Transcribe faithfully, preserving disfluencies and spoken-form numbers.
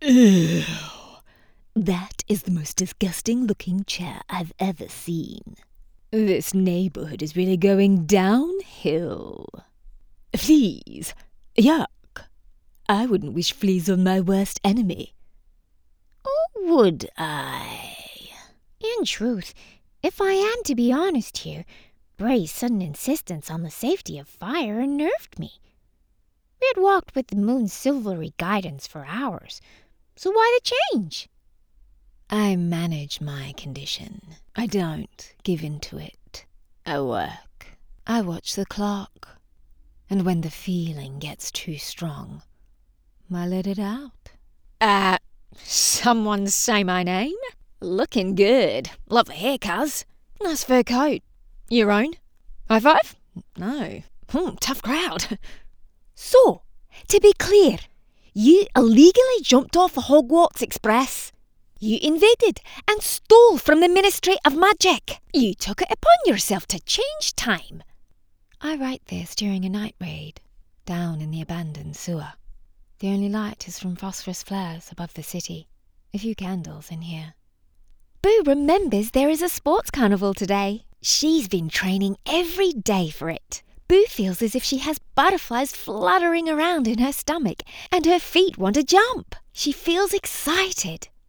Ew. That is the most disgusting-looking chair I've ever seen. This neighborhood is really going downhill. Fleas. Yuck. I wouldn't wish fleas on my worst enemy. Or would I? In truth, if I am to be honest here, Bray's sudden insistence on the safety of fire unnerved me. We had walked with the moon's silvery guidance for hours, so why the change? I manage my condition. I don't give in to it. I work. I watch the clock. And when the feeling gets too strong, I let it out. Uh, someone say my name? Looking good. Love the hair, cuz. Nice fur coat. Your own? High five? No. Hmm, tough crowd. So, to be clear, you illegally jumped off a Hogwarts Express. You invaded and stole from the Ministry of Magic. You took it upon yourself to change time. I write this during a night raid, down in the abandoned sewer. The only light is from phosphorus flares above the city. A few candles in here. Boo remembers there is a sports carnival today. She's been training every day for it. Boo feels as if she has butterflies fluttering around in her stomach and her feet want to jump. She feels excited.